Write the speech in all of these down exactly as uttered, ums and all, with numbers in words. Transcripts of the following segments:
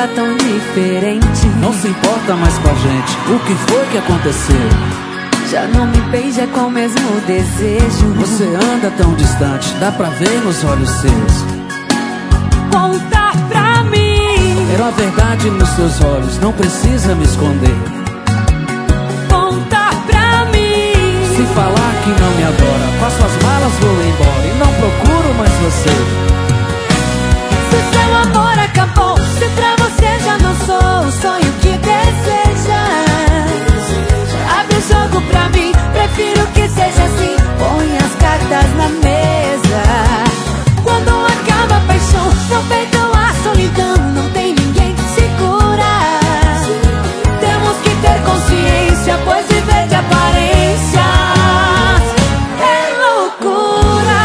está tão diferente. Não se importa mais com a gente, o que foi que aconteceu? Já não me beija com o mesmo desejo. Você anda tão distante, dá pra ver nos olhos seus. Conta pra mim. Era a verdade nos seus olhos, não precisa me esconder. Conta pra mim. Se falar que não me adora, faço as malas, vou embora e não procuro mais você. Se seu amor acabou, se pra você já não sou o sonho que deseja, abre o jogo pra mim, prefiro que seja assim. Põe as cartas na mesa. Quando acaba a paixão, no peito a solidão, não tem ninguém que segura. Temos que ter consciência, pois viver de aparência é loucura.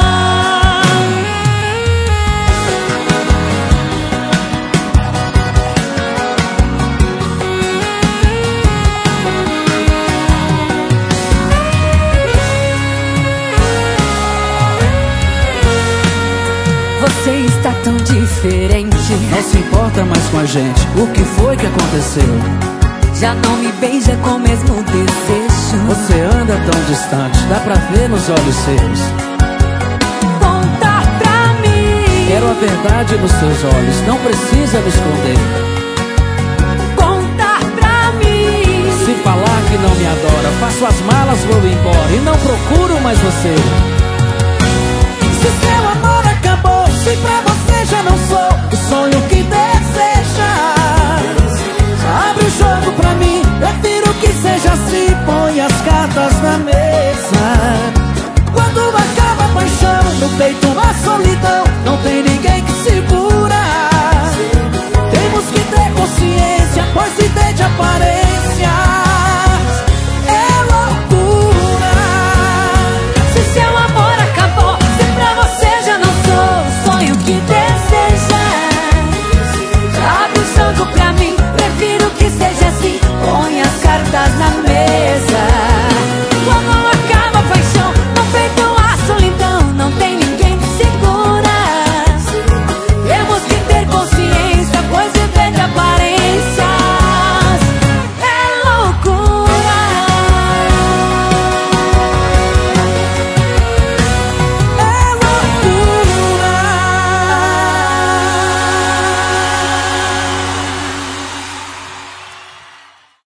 Você está tão diferente. Não se importa mais com a gente, o que foi que aconteceu? Já não me beija com o mesmo desejo. Você anda tão distante, dá pra ver nos olhos seus. Conta pra mim. Quero a verdade nos seus olhos, não precisa me esconder. Conta pra mim. Se falar que não me adora, faço as malas, vou embora e não procuro mais você. Se seu amor acabou, se pra você já não sou o sonho que deseja, Abre o jogo pra mim, prefiro que seja assim. Põe as cartas na mesa. quando acaba a paixão, No peito uma solidão, não tem ninguém